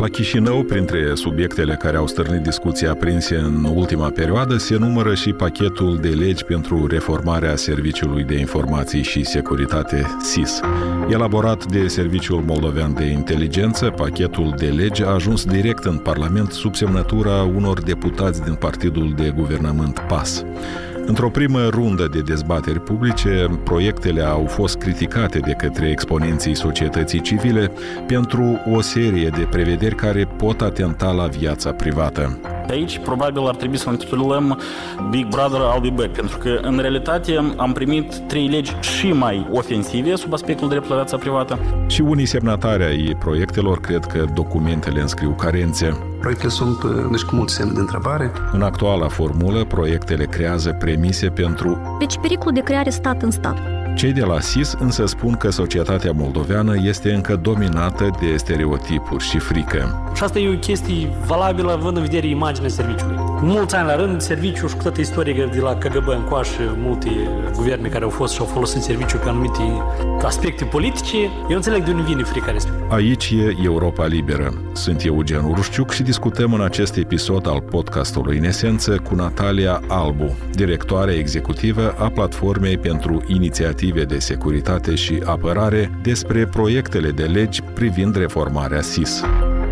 La Chișinău, printre subiectele care au stârnit discuții aprinse în ultima perioadă, se numără și pachetul de legi pentru reformarea Serviciului de Informații și Securitate SIS. Elaborat de Serviciul Moldovean de Inteligență, pachetul de legi a ajuns direct în Parlament sub semnătura unor deputați din partidul de guvernământ PAS. Într-o primă rundă de dezbateri publice, proiectele au fost criticate de către exponenții societății civile pentru o serie de prevederi care pot atenta la viața privată. Aici, probabil, ar trebui să ne titulăm Big Brother I'll be back, pentru că, în realitate, am primit 3 legi și mai ofensive sub aspectul dreptului la viața privată. Și unii semnatari ai proiectelor cred că documentele înscriu carențe. Proiectele sunt cu multe semne de întrebare. În actuala formulă, proiectele creează premise pentru... Deci pericolul de creare stat în stat. Cei de la SIS însă spun că societatea moldoveană este încă dominată de stereotipuri și frică. Și asta e o chestie valabilă având în vedere imaginea serviciului. Cu mulți ani la rând, serviciul și cu toată istoria de la KGB încoace, multe guverne care au fost și au folosit serviciul pe anumite aspecte politice, eu înțeleg de unde vine frica respectivă. Aici e Europa Liberă. Sunt Eugen Urușciuc și discutăm în acest episod al podcastului În Esență cu Natalia Albu, directoare executivă a Platformei pentru Inițiative de Securitate și Apărare, despre proiectele de legi privind reformarea SIS.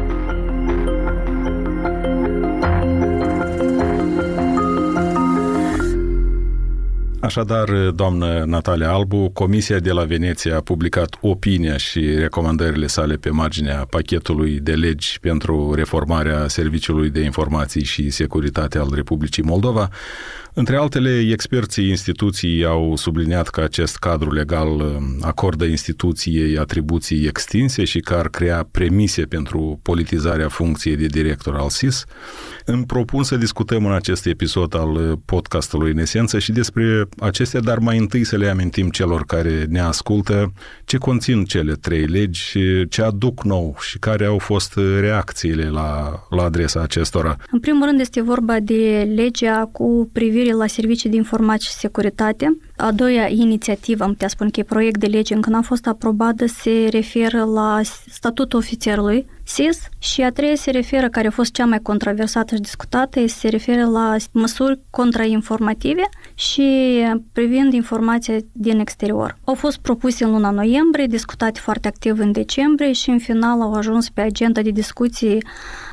Așadar, doamnă Natalia Albu, Comisia de la Veneția a publicat opinia și recomandările sale pe marginea pachetului de legi pentru reformarea Serviciului de Informații și Securitate al Republicii Moldova. Între altele, experții instituției au subliniat că acest cadru legal acordă instituției atribuții extinse și că ar crea premise pentru politizarea funcției de director al SIS. Îmi propun să discutăm în acest episod al podcastului În Esență și despre acestea, dar mai întâi să le amintim celor care ne ascultă ce conțin cele 3 legi, ce aduc nou și care au fost reacțiile la adresa acestora. În primul rând este vorba de legea cu privire la servicii de informații și securitate. A doua inițiativă, am putea spune că e proiect de lege, încă n-a fost aprobată, se referă la statutul ofițerului SIS și a treia se referă, care a fost cea mai controversată și discutată, se referă la măsuri contrainformative și privind informația din exterior. Au fost propuse în luna noiembrie, discutate foarte activ în decembrie și în final au ajuns pe agenda de discuții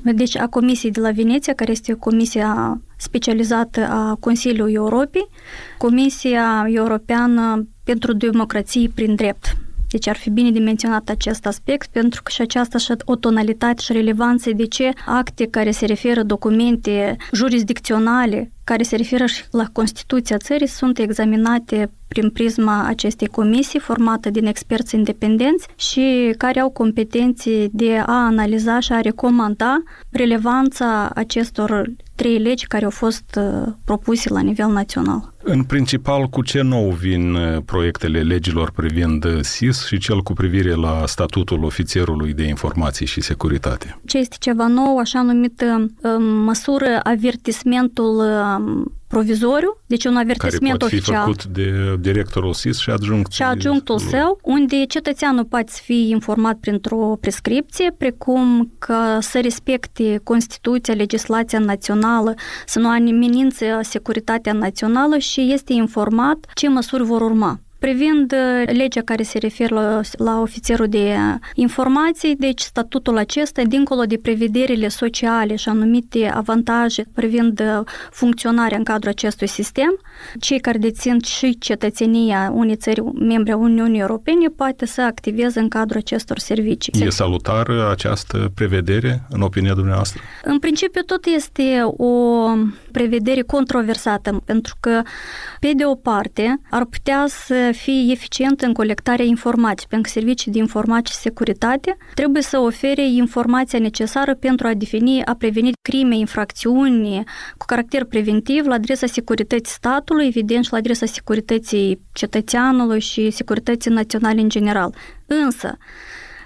a Comisiei de la Veneția, care este comisia specializată a Consiliului Europei, Comisia Europeană pentru Democrație prin Drept. Deci ar fi bine de menționat acest aspect, pentru că și aceasta și o tonalitate și relevanță de ce acte care se referă documente jurisdicționale, care se referă și la Constituția țării, sunt examinate prin prisma acestei comisii formată din experți independenți și care au competențe de a analiza și a recomanda relevanța acestor 3 legi care au fost propuse la nivel național. În principal, cu ce nou vin proiectele legilor privind SIS și cel cu privire la statutul ofițerului de informații și securitate? Ce este ceva nou, așa numită măsură avertismentul provizoriu, deci un avertisment oficial. Care poate fi făcut de directorul SIS și adjunctul. Și adjunctul său, unde cetățeanul poate fi informat printr-o prescripție, precum că să respecte Constituția, legislația națională, să nu amenințe securitatea națională și este informat ce măsuri vor urma. Privind legea care se referă la ofițerul de informații, deci statutul acesta, dincolo de prevederile sociale și anumite avantaje privind funcționarea în cadrul acestui sistem, cei care dețin și cetățenia unei țări membre a Uniunii Europene poate să activeze în cadrul acestor servicii. E salutară această prevedere, în opinia dumneavoastră? În principiu, tot este o prevedere controversată, pentru că, pe de o parte, ar putea să fie eficient în colectarea informației, pentru că servicii de informații și securitate trebuie să ofere informația necesară pentru a preveni crime, infracțiuni cu caracter preventiv la adresa securității statului, evident și la adresa securității cetățeanului și securității naționale în general. Însă,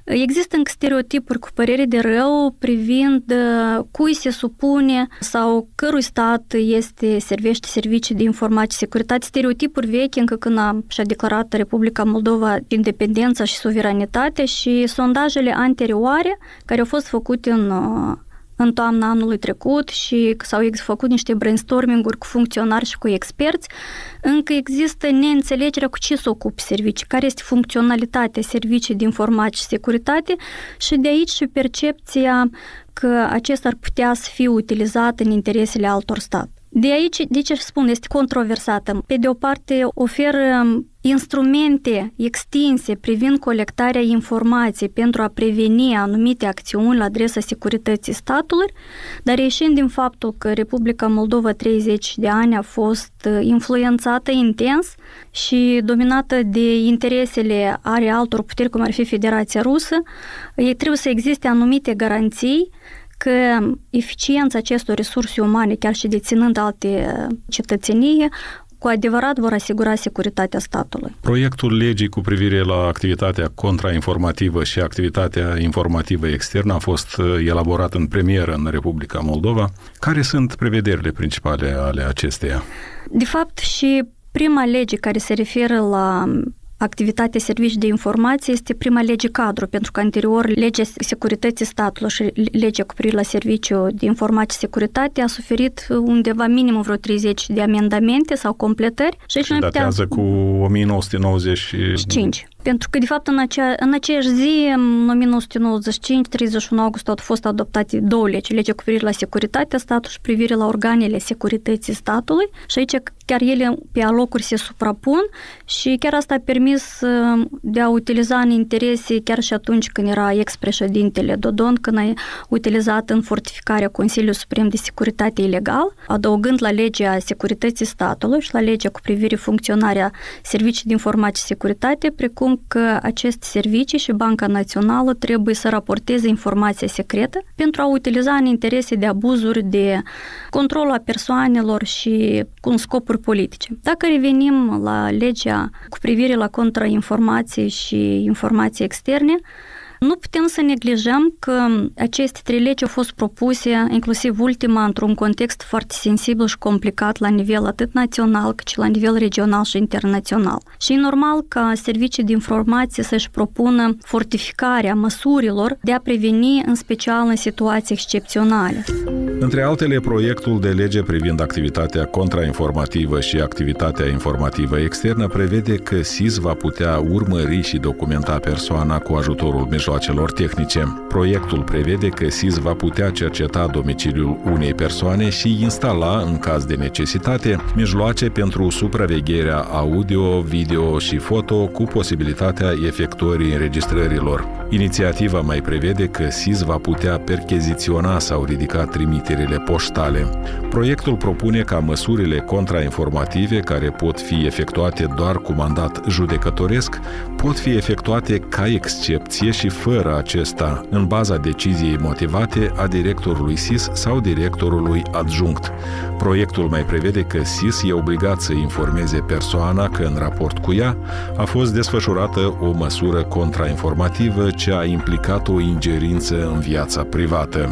Există încă stereotipuri cu părere de rău privind cui se supune sau cărui stat servește servicii de informații și securitate, stereotipuri vechi încă când și-a declarat Republica Moldova independența și suveranitatea și sondajele anterioare care au fost făcute în toamna anului trecut și s-au făcut niște brainstorming-uri cu funcționari și cu experți, încă există neînțelegerea cu ce se ocupe servicii, care este funcționalitatea servicii de informații și securitate și de aici și percepția că acesta ar putea să fie utilizat în interesele altor state. De aici, de ce spun, este controversată. Pe de o parte, oferă instrumente extinse privind colectarea informației pentru a preveni anumite acțiuni la adresa securității statului, dar ieșind din faptul că Republica Moldova 30 de ani a fost influențată intens și dominată de interesele ale altor puteri, cum ar fi Federația Rusă, ei trebuie să existe anumite garanții că eficiența acestor resurse umane, chiar și deținând alte cetățenie, cu adevărat vor asigura securitatea statului. Proiectul legii cu privire la activitatea contrainformativă și activitatea informativă externă a fost elaborat în premieră în Republica Moldova. Care sunt prevederile principale ale acesteia? De fapt, și prima lege care se referă la activitatea servicii de informație este prima lege cadru, pentru că anterior legea securității statului și legea cu privire la serviciu de informație și securitate a suferit undeva minimum vreo 30 de amendamente sau completări. Și datează cu 1995. Pentru că, de fapt, în aceeași zi, în 1995, 31 august, au fost adoptate două legi. Legea cu privire la securitatea statului și privire la organele securității statului. Și aici chiar ele pe alocuri se suprapun și chiar asta a permis de a utiliza în interese chiar și atunci când era ex-președintele Dodon, când a utilizat în fortificarea Consiliului Suprem de Securitate ilegal, adăugând la legea securității statului și la legea cu privire funcționarea serviciului de informații și securitate, precum că aceste servicii și Banca Națională trebuie să raporteze informația secretă pentru a utiliza în interese de abuzuri de control a persoanelor și cu scopuri politice. Dacă revenim la legea cu privire la contrainformații și informații externe, nu putem să neglijăm că aceste trei legi au fost propuse, inclusiv ultima, într-un context foarte sensibil și complicat la nivel atât național, cât și la nivel regional și internațional. Și e normal ca servicii de informație să-și propună fortificarea măsurilor de a preveni, în special în situații excepționale. Între altele, proiectul de lege privind activitatea contrainformativă și activitatea informativă externă prevede că SIS va putea urmări și documenta persoana cu ajutorul mijloacelor tehnice. Proiectul prevede că SIS va putea cerceta domiciliul unei persoane și instala, în caz de necesitate, mijloace pentru supravegherea audio, video și foto cu posibilitatea efectuării înregistrărilor. Inițiativa mai prevede că SIS va putea percheziționa sau ridica trimiterile poștale. Proiectul propune ca măsurile contrainformative, care pot fi efectuate doar cu mandat judecătoresc, pot fi efectuate ca excepție și fără acesta, în baza deciziei motivate a directorului SIS sau directorului adjunct. Proiectul mai prevede că SIS e obligat să informeze persoana că în raport cu ea a fost desfășurată o măsură contrainformativă ce a implicat o ingerință în viața privată.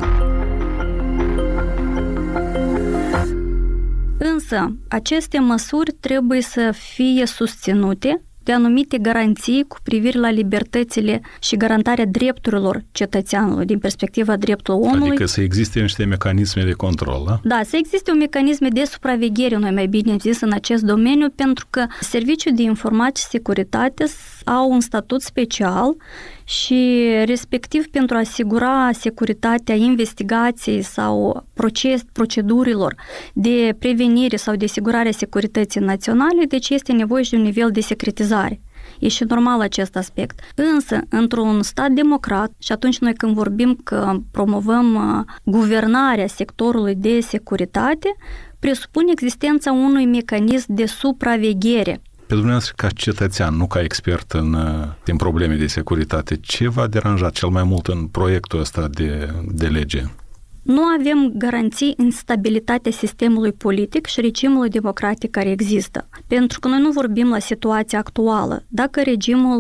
Însă, aceste măsuri trebuie să fie susținute de anumite garanții cu privire la libertățile și garantarea drepturilor cetățeanului din perspectiva dreptului omului. Adică să existe niște mecanisme de control, da? Da, să existe un mecanism de supraveghere, noi mai bine zis, în acest domeniu, pentru că Serviciul de Informații și Securitate au un statut special și respectiv pentru a asigura securitatea investigației sau procedurilor de prevenire sau de asigurare a securității naționale, deci este nevoie și de un nivel de secretizare. E și normal acest aspect. Însă, într-un stat democrat, și atunci noi când vorbim că promovăm guvernarea sectorului de securitate, presupune existența unui mecanism de supraveghere. Pe dumneavoastră, ca cetățean, nu ca expert în probleme de securitate, ce v-a deranjat cel mai mult în proiectul ăsta de lege? Nu avem garanții în stabilitatea sistemului politic și regimului democratic care există. Pentru că noi nu vorbim la situația actuală. Dacă regimul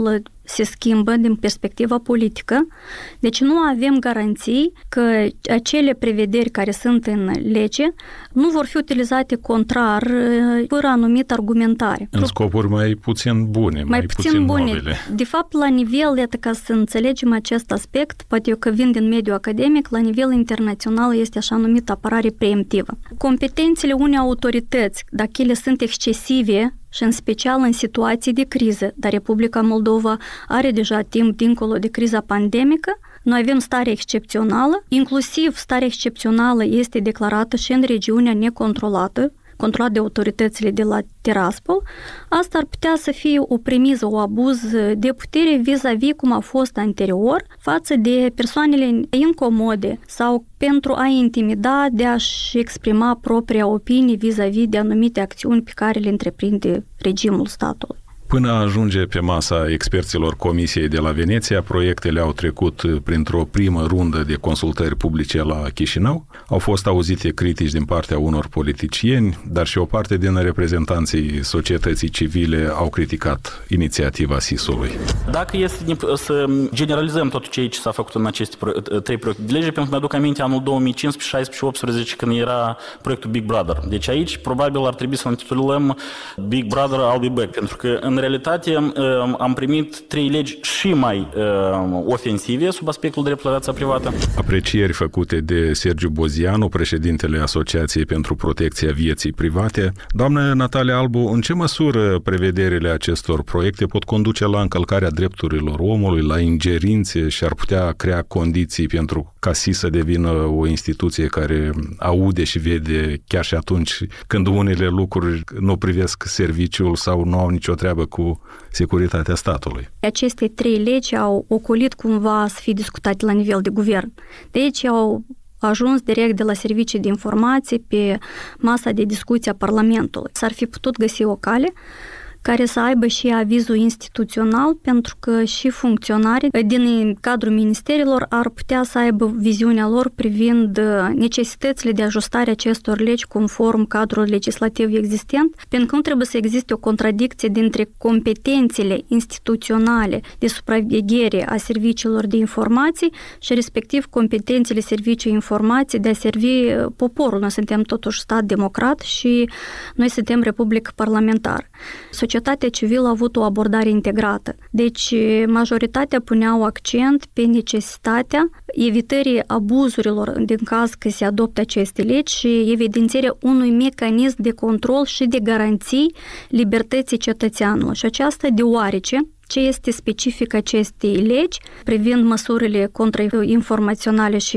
se schimbă din perspectiva politică, deci nu avem garanții că acele prevederi care sunt în lege nu vor fi utilizate contrar, fără anumit argumentare. În scopuri mai puțin bune, mai puțin nobile. De fapt, la nivel, iată, ca să înțelegem acest aspect, poate eu că vin din mediul academic, la nivel internațional este așa numită apărare preemptivă. Competențele unei autorități, dacă ele sunt excesive, și în special în situații de criză, dar Republica Moldova are deja timp dincolo de criza pandemică, noi avem stare excepțională, inclusiv starea excepțională este declarată și în regiunea necontrolată, controlat de autoritățile de la Tiraspol, asta ar putea să fie o premiză, o abuz de putere vis-a-vis cum a fost anterior față de persoanele incomode sau pentru a intimida de a-și exprima propria opinie vis-a-vis de anumite acțiuni pe care le întreprinde regimul statului. Până ajunge pe masa experților Comisiei de la Veneția, proiectele au trecut printr-o primă rundă de consultări publice la Chișinău. Au fost auzite critici din partea unor politicieni, dar și o parte din reprezentanții societății civile au criticat inițiativa SIS-ului. Dacă este să generalizăm tot ce s-a făcut în aceste trei proiecte de lege, pentru că mi-aduc aminte anul 2015, 16, 18, când era proiectul Big Brother. Deci aici probabil ar trebui să ne intitulăm Big Brother I'll be back, pentru că în realitate am primit trei legi și mai ofensive sub aspectul dreptului la viața privată. Aprecieri făcute de Sergiu Bozianu, președintele Asociației pentru Protecția Vieții Private. Doamnă Natalia Albu, în ce măsură prevederile acestor proiecte pot conduce la încălcarea drepturilor omului, la ingerințe și ar putea crea condiții pentru ca SIS să devină o instituție care aude și vede chiar și atunci când unele lucruri nu privesc serviciul sau nu au nicio treabă cu securitatea statului? Aceste trei legi au ocolit cumva să fie discutate la nivel de guvern. Deci au ajuns direct de la servicii de informații pe masa de discuție a Parlamentului. S-ar fi putut găsi o cale care să aibă și avizul instituțional, pentru că și funcționarii din cadrul ministerilor ar putea să aibă viziunea lor privind necesitățile de ajustare acestor legi conform cadrul legislativ existent, pentru că nu trebuie să existe o contradicție dintre competențele instituționale de supraveghere a serviciilor de informații și respectiv competențele serviciului informații de a servi poporul. Noi suntem totuși stat democrat și noi suntem republică parlamentară. Societatea civilă a avut o abordare integrată. Deci, majoritatea puneau accent pe necesitatea evitării abuzurilor din caz că se adoptă aceste legi și evidențierea unui mecanism de control și de garanții libertății cetățeanului. Și aceasta deoarece ce este specific acestei legi privind măsurile contrainformaționale și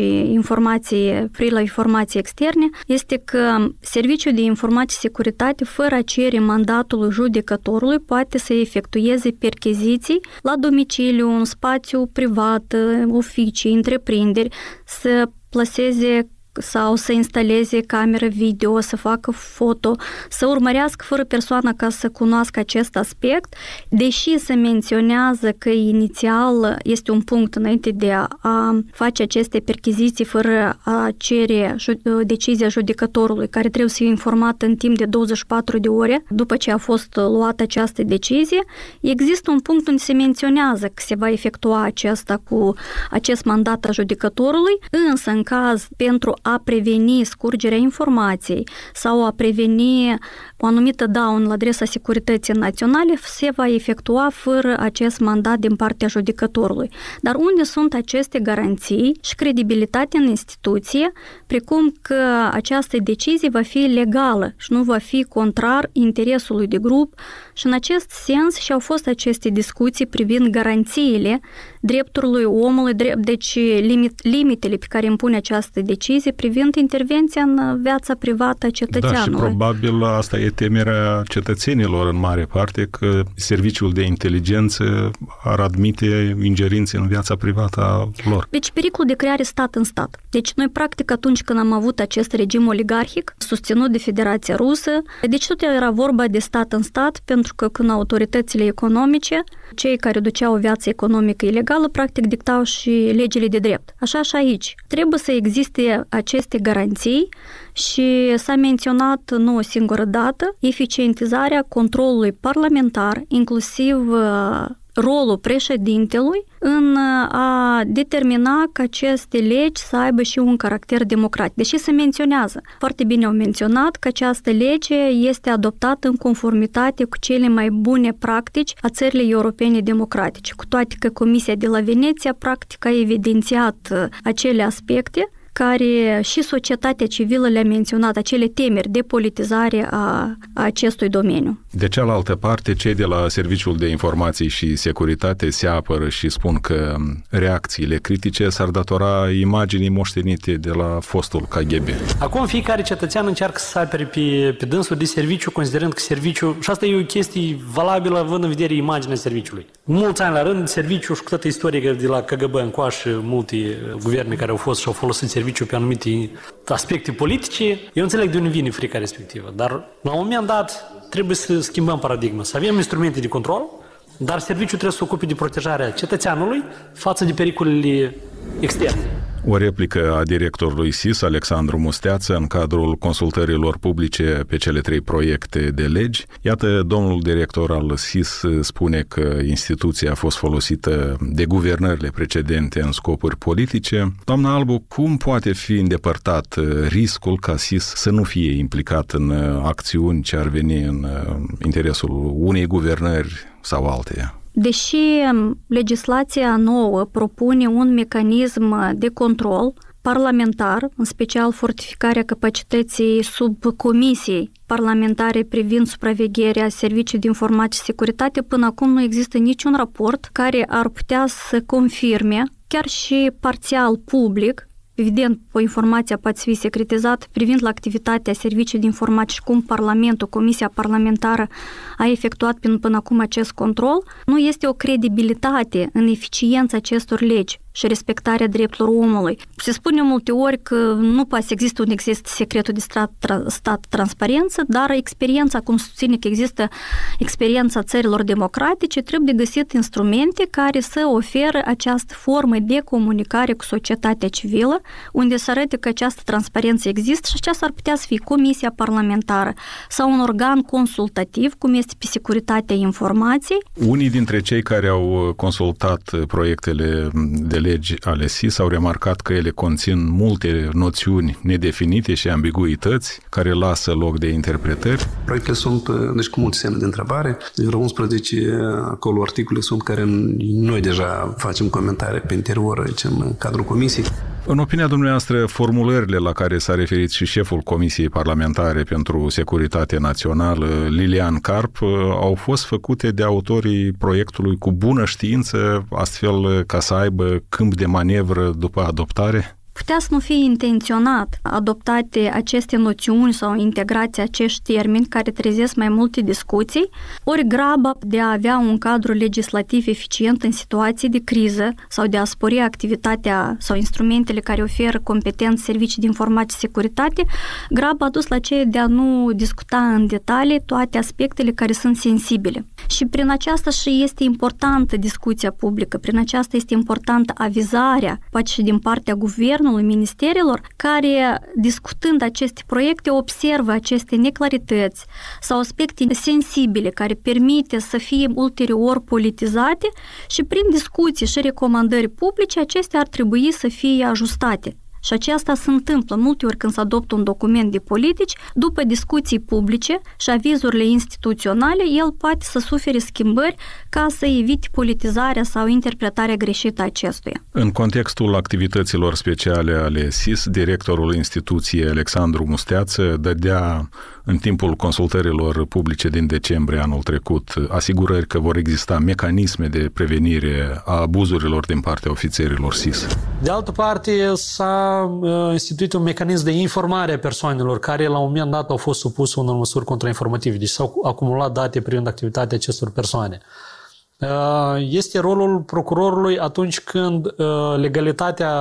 la informații externe este că Serviciul de Informații și Securitate, fără a cere mandatul judecătorului, poate să efectueze percheziții la domiciliu, în spațiu privat, oficii, întreprinderi, să plaseze sau să instaleze cameră video, să facă foto, să urmărească fără persoana ca să cunoască acest aspect, deși se menționează că inițial este un punct înainte de a face aceste percheziții fără a cere decizia judecătorului, care trebuie să fie informat în timp de 24 de ore după ce a fost luată această decizie. Există un punct unde se menționează că se va efectua acesta cu acest mandat a judecătorului, însă în caz pentru a preveni scurgerea informației sau a preveni o anumită daună la adresa securității naționale, se va efectua fără acest mandat din partea judecătorului. Dar unde sunt aceste garanții și credibilitatea în instituție, precum că această decizie va fi legală și nu va fi contrar interesului de grup, și în acest sens și au fost aceste discuții privind garanțiile drepturilor omului, deci limitele pe care impune această decizie privind intervenția în viața privată a cetățeanului. Da, și probabil asta e temerea cetățenilor în mare parte, că serviciul de inteligență ar admite ingerințe în viața privată a lor. Deci pericolul de creare stat în stat. Deci noi practic atunci când am avut acest regim oligarhic susținut de Federația Rusă, deci tot era vorba de stat în stat, pentru că când autoritățile economice, cei care duceau o viață economică ilegală, practic dictau și legile de drept. Așa și aici. Trebuie să existe aceste garanții și s-a menționat nu o singură dată eficientizarea controlului parlamentar, inclusiv rolul președintelui în a determina că aceste legi să aibă și un caracter democratic. Deși se menționează, foarte bine au menționat că această lege este adoptată în conformitate cu cele mai bune practici a țărilor europene democratice, cu toate că Comisia de la Veneția practic a evidențiat acele aspecte care și societatea civilă le-a menționat, acele temeri de politizare a acestui domeniu. De cealaltă parte, cei de la Serviciul de Informații și Securitate se apără și spun că reacțiile critice s-ar datora imaginii moștenite de la fostul KGB. Acum fiecare cetățean încearcă să apere pe dânsul de serviciu, considerând că serviciu, și asta e o chestie valabilă având în vedere imaginea serviciului. Mulți ani la rând, serviciul și cu toată istoria de la KGB încoace, multe guverne care au fost și au folosit serviciu pe anumite aspecte politice, eu înțeleg de unde vine frica respectivă, dar la un moment dat trebuie să schimbăm paradigma, să avem instrumente de control, dar serviciul trebuie să se ocupe de protejarea cetățeanului față de pericolele externe. O replică a directorului SIS, Alexandru Musteață, în cadrul consultărilor publice pe cele 3 proiecte de legi. Iată, domnul director al SIS spune că instituția a fost folosită de guvernările precedente în scopuri politice. Doamna Albu, cum poate fi îndepărtat riscul ca SIS să nu fie implicat în acțiuni ce ar veni în interesul unei guvernări sau alteia? Deși legislația nouă propune un mecanism de control parlamentar, în special fortificarea capacității subcomisiei parlamentare privind supravegherea Serviciului de Informații și Securitate, până acum nu există niciun raport care ar putea să confirme, chiar și parțial public, evident, o informație poate fi secretizată privind la activitatea Serviciului de Informații și cum Parlamentul, Comisia Parlamentară a efectuat până acum acest control, nu este o credibilitate în eficiența acestor legi și respectarea drepturilor omului. Se spune multe ori că nu poate să există un exist secretul de stat transparență, dar experiența, cum susține că există experiența țărilor democratice, trebuie de găsit instrumente care să oferă această formă de comunicare cu societatea civilă, unde să arate că această transparență există și aceasta ar putea să fie Comisia Parlamentară sau un organ consultativ, cum este pe securitatea informației. Unii dintre cei care au consultat proiectele de legi ale SIS au remarcat că ele conțin multe noțiuni nedefinite și ambiguități care lasă loc de interpretări. Proiectele sunt cu multe semne de întrebare. Vreo 11 acolo articole sunt care noi deja facem comentarii pe interior în cadrul comisiei. În opinia dumneavoastră, formulările la care s-a referit și șeful Comisiei Parlamentare pentru Securitate Națională, Lilian Carp, au fost făcute de autorii proiectului cu bună știință, astfel ca să aibă câmp de manevră după adoptare? Putea să nu fie intenționat adoptate aceste noțiuni sau integrate acești termeni care trezesc mai multe discuții, ori graba de a avea un cadru legislativ eficient în situații de criză sau de a spori activitatea sau instrumentele care oferă competențe servicii de informații și securitate, graba a dus la ceea de a nu discuta în detalii toate aspectele care sunt sensibile. Și prin aceasta și este importantă discuția publică, prin aceasta este importantă avizarea, poate și din partea guvernului, ministerilor, care, discutând aceste proiecte, observă aceste neclarități sau aspecte sensibile care permite să fie ulterior politizate și prin discuții și recomandări publice, acestea ar trebui să fie ajustate. Și aceasta se întâmplă multe ori când se adoptă un document de politici, după discuții publice și avizurile instituționale, el poate să sufere schimbări ca să evite politizarea sau interpretarea greșită a acestuia. În contextul activităților speciale ale SIS, directorul instituției Alexandru Musteață dădea în timpul consultărilor publice din decembrie anul trecut asigurări că vor exista mecanisme de prevenire a abuzurilor din partea ofițerilor SIS. De altă parte, s-a instituit un mecanism de informare a persoanelor care la un moment dat au fost supuse unor măsuri contrainformative, deci s-au acumulat date privind activitatea acestor persoane. Este rolul procurorului atunci când legalitatea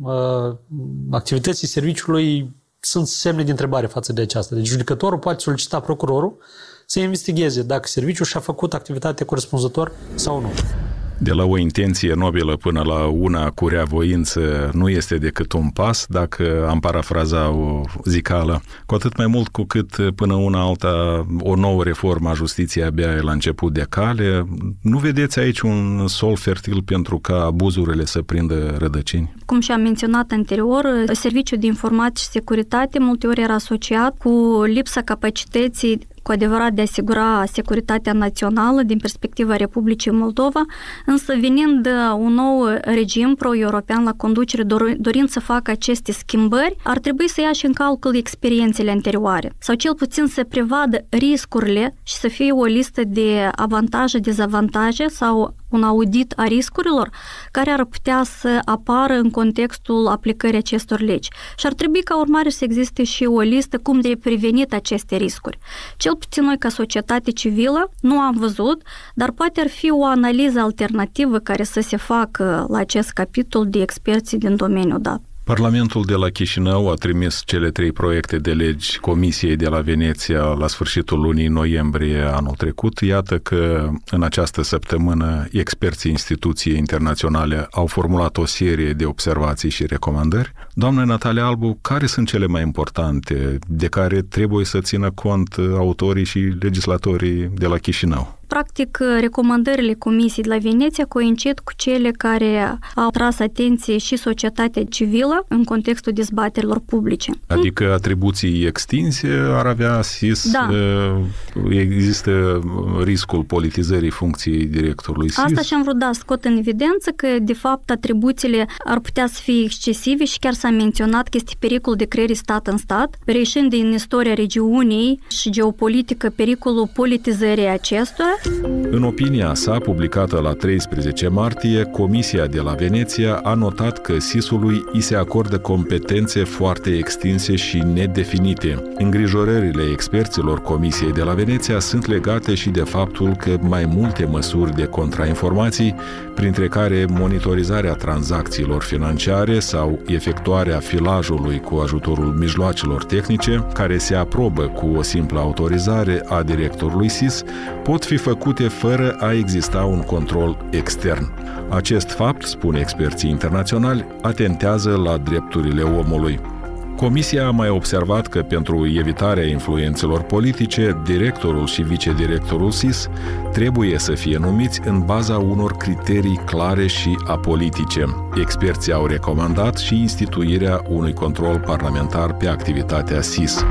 activității serviciului sunt semne de întrebare față de aceasta. Deci judecătorul poate solicita procurorul să investigheze dacă serviciul și-a făcut activitatea corespunzător sau nu. De la o intenție nobilă până la una cu reavoință nu este decât un pas, dacă am parafraza o zicală, cu atât mai mult cu cât până una alta o nouă reformă a justiției abia e la început de cale. Nu vedeți aici un sol fertil pentru ca abuzurile să prindă rădăcini? Cum și-am menționat anterior, Serviciul de Informații și Securitate multe ori era asociat cu lipsa capacității cu adevărat de a asigura securitatea națională din perspectiva Republicii Moldova, însă venind un nou regim pro-european la conducere, dorind să facă aceste schimbări, ar trebui să ia și în calcul experiențele anterioare, sau cel puțin să prevadă riscurile și să fie o listă de avantaje, dezavantaje sau un audit a riscurilor care ar putea să apară în contextul aplicării acestor legi. Și ar trebui ca urmare să existe și o listă cum de prevenit aceste riscuri. Cel puțin noi ca societate civilă nu am văzut, dar poate ar fi o analiză alternativă care să se facă la acest capitol de experți din domeniul dat. Parlamentul de la Chișinău a trimis cele 3 proiecte de legi Comisiei de la Veneția la sfârșitul lunii noiembrie anul trecut. Iată că în această săptămână experții instituției internaționale au formulat o serie de observații și recomandări. Doamnă Natalia Albu, care sunt cele mai importante de care trebuie să țină cont autorii și legislatorii de la Chișinău? Practic, recomandările Comisiei de la Veneția coincid cu cele care au tras atenție și societatea civilă în contextul dezbaterilor publice. Adică atribuții extinse ar avea SIS, da. Există riscul politizării funcției directorului SIS? Asta și-am vrut scot în evidență că, de fapt, atribuțiile ar putea să fie excesive și chiar s-a menționat că este pericol de creării stat în stat, reieșind din istoria regiunii și geopolitică pericolul politizării acestuia. În opinia sa, publicată la 13 martie, Comisia de la Veneția a notat că SIS-ului îi se acordă competențe foarte extinse și nedefinite. Îngrijorările experților Comisiei de la Veneția sunt legate și de faptul că mai multe măsuri de contrainformații, printre care monitorizarea tranzacțiilor financiare sau efectuarea filajului cu ajutorul mijloacelor tehnice, care se aprobă cu o simplă autorizare a directorului SIS, pot fi făcute fără a exista un control extern. Acest fapt, spune experții internaționali, atentează la drepturile omului. Comisia a mai observat că pentru evitarea influențelor politice, directorul și vicedirectorul SIS trebuie să fie numiți în baza unor criterii clare și apolitice. Experții au recomandat și instituirea unui control parlamentar pe activitatea SIS.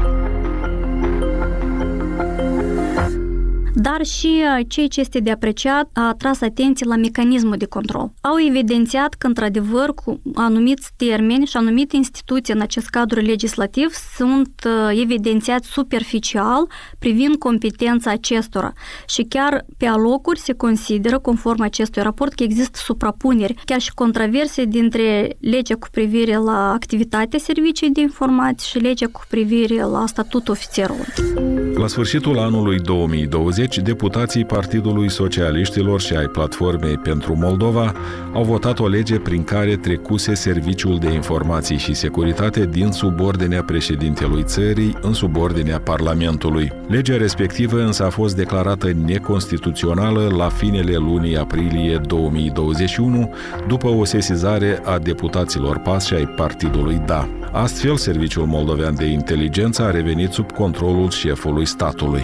Dar și ceea ce este de apreciat a atras atenție la mecanismul de control. Au evidențiat că, într-adevăr, cu anumiți termeni și anumite instituții în acest cadru legislativ sunt evidențiați superficial privind competența acestora. Și chiar pe alocuri se consideră, conform acestui raport, că există suprapuneri, chiar și controverse dintre legea cu privire la activitatea serviciei de informații și legea cu privire la statutul ofițerului. La sfârșitul anului 2020, deputații Partidului Socialiștilor și ai Platformei pentru Moldova au votat o lege prin care trecuse Serviciul de Informații și Securitate din subordinea președintelui țării în subordinea Parlamentului. Legea respectivă însă a fost declarată neconstituțională la finele lunii aprilie 2021, după o sesizare a deputaților PAS și ai Partidului DA. Astfel, Serviciul Moldovean de Inteligență a revenit sub controlul șefului statului.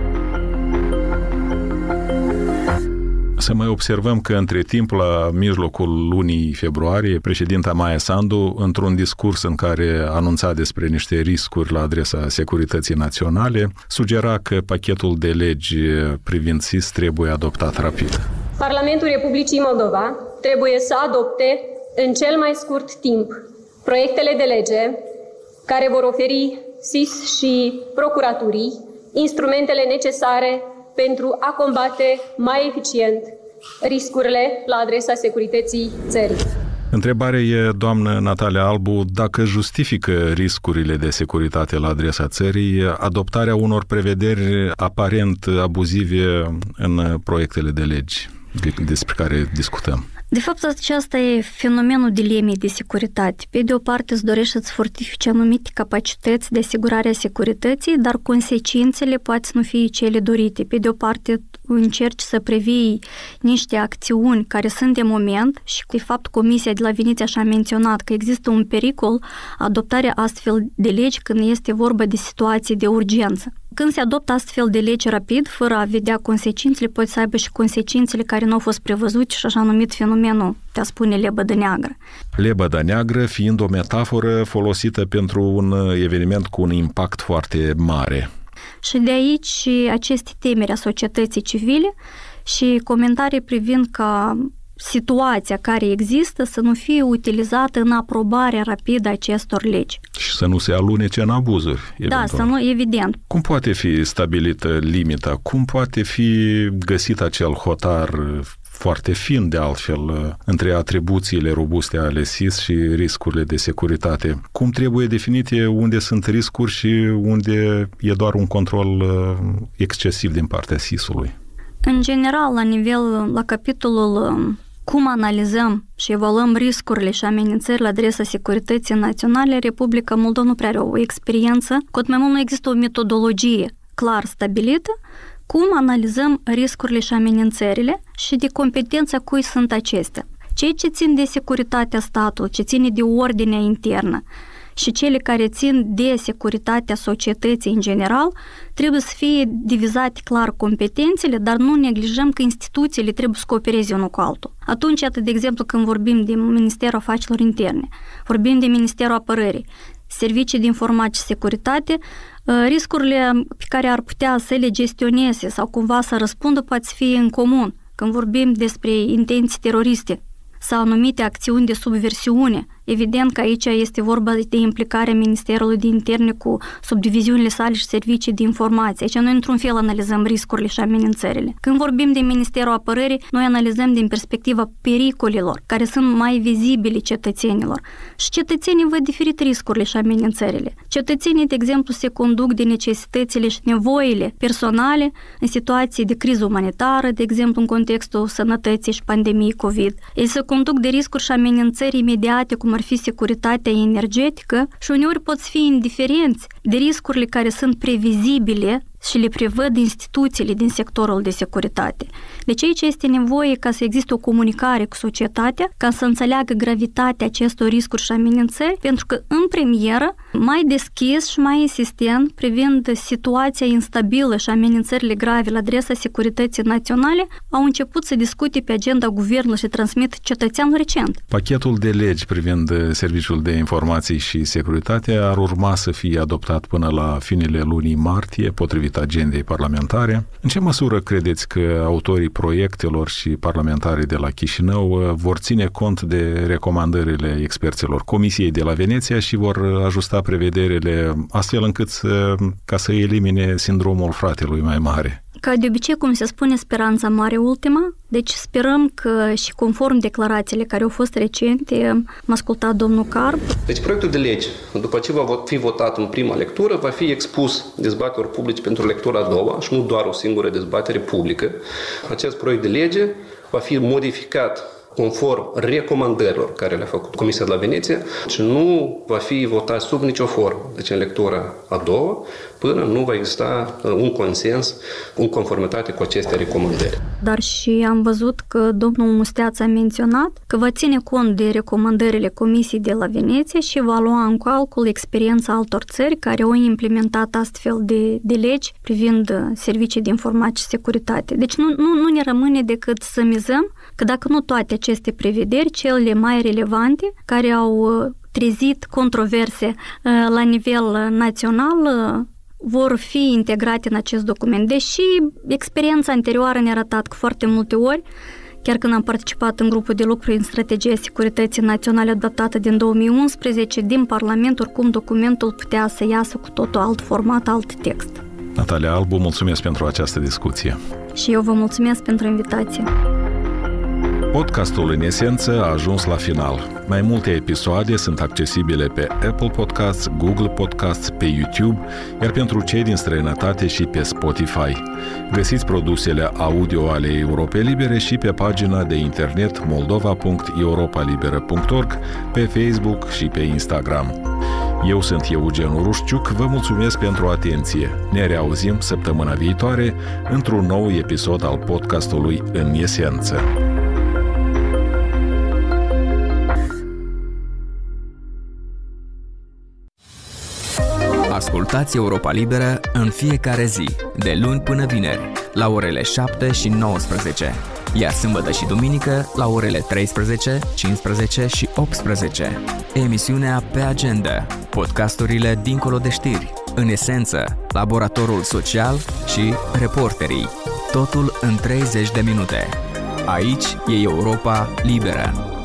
Să mai observăm că între timp, la mijlocul lunii februarie, președinta Maia Sandu, într-un discurs în care anunța despre niște riscuri la adresa securității naționale, sugera că pachetul de legi privind SIS trebuie adoptat rapid. Parlamentul Republicii Moldova trebuie să adopte în cel mai scurt timp proiectele de lege care vor oferi SIS și procuraturii instrumentele necesare pentru a combate mai eficient riscurile la adresa securității țării. Întrebarea e, doamnă Natalia Albu, dacă justifică riscurile de securitate la adresa țării adoptarea unor prevederi aparent abuzive în proiectele de legi despre care discutăm. De fapt, aceasta e fenomenul dilemei de securitate. Pe de o parte, îți dorești să-ți fortifici anumite capacități de asigurare a securității, dar consecințele poate să nu fie cele dorite. Pe de o parte, încerci să previi niște acțiuni care sunt de moment și, de fapt, Comisia de la Veneția și-a menționat că există un pericol adoptarea astfel de legi când este vorba de situații de urgență. Când se adoptă astfel de legi rapid, fără a vedea consecințele, poate să aibă și consecințele care nu au fost prevăzute și așa numit fenomenul, te-a spune lebădă neagră. Lebăda neagră fiind o metaforă folosită pentru un eveniment cu un impact foarte mare. Și de aici aceste temeri a societății civile și comentarii privind ca situația care există să nu fie utilizată în aprobarea rapidă a acestor legi. Și să nu se alunece în abuzuri. Eventual. Da, să nu, evident. Cum poate fi stabilită limita? Cum poate fi găsit acel hotar foarte fin, de altfel, între atribuțiile robuste ale SIS și riscurile de securitate? Cum trebuie definite unde sunt riscuri și unde e doar un control excesiv din partea SIS-ului? În general, la capitolul cum analizăm și evaluăm riscurile și amenințările la adresa securității naționale, Republica Moldova nu prea are o experiență, cu atât mai mult nu există o metodologie clar stabilită cum analizăm riscurile și amenințările și de competența cui sunt acestea. Cei ce țin de securitatea statului, ce ține de ordinea internă și cele care țin de securitatea societății în general, trebuie să fie divizate clar competențele, dar nu neglijăm că instituțiile trebuie să coopereze unul cu altul. Atunci, atât de exemplu, când vorbim de Ministerul Afacerilor Interne, vorbim de Ministerul Apărării, Servicii de Informații și Securitate, riscurile pe care ar putea să le gestioneze sau cumva să răspundă poate să fie în comun. Când vorbim despre intenții teroriste sau anumite acțiuni de subversiune, evident că aici este vorba de implicarea Ministerului de Interne cu subdiviziunile sale și servicii de informație. Aici noi într-un fel analizăm riscurile și amenințările. Când vorbim de Ministerul Apărării, noi analizăm din perspectiva pericolelor, care sunt mai vizibile cetățenilor. Și cetățenii văd diferit riscurile și amenințările. Cetățenii, de exemplu, se conduc de necesitățile și nevoile personale în situații de criză umanitară, de exemplu, în contextul sănătății și pandemiei COVID. Ei se conduc de riscuri și amenințări imediate, cum ar fi securitatea energetică și uneori pot fi indiferenți de riscurile care sunt previzibile și le prevăd instituțiile din sectorul de securitate. Deci aici este nevoie ca să existe o comunicare cu societatea, ca să înțeleagă gravitatea acestor riscuri și amenințări, pentru că în premieră, mai deschis și mai insistent privind situația instabilă și amenințările grave la adresa securității naționale, au început să discute pe agenda guvernului și transmit cetățeanul recent. Pachetul de legi privind Serviciul de Informații și Securitate ar urma să fie adoptat până la finele lunii martie, potrivit agendei parlamentare. În ce măsură credeți că autorii proiectelor și parlamentarii de la Chișinău vor ține cont de recomandările experților Comisiei de la Veneția și vor ajusta prevederile astfel încât ca să elimine sindromul fratelui mai mare? Ca de obicei, cum se spune, speranța mare ultima, deci sperăm că și conform declarațiile care au fost recente, am ascultat domnul Carb. Deci proiectul de lege, după ce va fi votat în prima lectură, va fi expus dezbaterilor publice pentru lectura a doua și nu doar o singură dezbatere publică. Acest proiect de lege va fi modificat conform recomandărilor care le-a făcut Comisia de la Veneția și nu va fi votat sub nicio formă, deci în lectura a doua, până nu va exista un consens în conformitate cu aceste recomandări. Dar și am văzut că domnul Musteaț a menționat că va ține cont de recomandările Comisiei de la Veneția și va lua în calcul experiența altor țări care au implementat astfel de legi privind servicii de informații și securitate. Deci nu ne rămâne decât să mizăm că dacă nu toate aceste prevederi, cele mai relevante, care au trezit controverse la nivel național, vor fi integrate în acest document. Deși experiența anterioară ne-a arătat că foarte multe ori, chiar când am participat în grupul de lucru în strategia securității naționale adoptată din 2011, din Parlament, oricum documentul putea să iasă cu totul alt format, alt text. Natalia Albu, mulțumesc pentru această discuție. Și eu vă mulțumesc pentru invitație. Podcastul în esență a ajuns la final. Mai multe episoade sunt accesibile pe Apple Podcasts, Google Podcasts, pe YouTube, iar pentru cei din străinătate și pe Spotify. Găsiți produsele audio ale Europei Libere și pe pagina de internet moldova.europalibera.org, pe Facebook și pe Instagram. Eu sunt Eugen Urușciuc, vă mulțumesc pentru atenție. Ne reauzim săptămâna viitoare într-un nou episod al podcastului În esență. Ascultați Europa Liberă în fiecare zi, de luni până vineri, la orele 7 și 19, iar sâmbătă și duminică la orele 13, 15 și 18. Emisiunea Pe Agenda, podcasturile dincolo de știri, în esență, laboratorul social și reporterii. Totul în 30 de minute. Aici e Europa Liberă.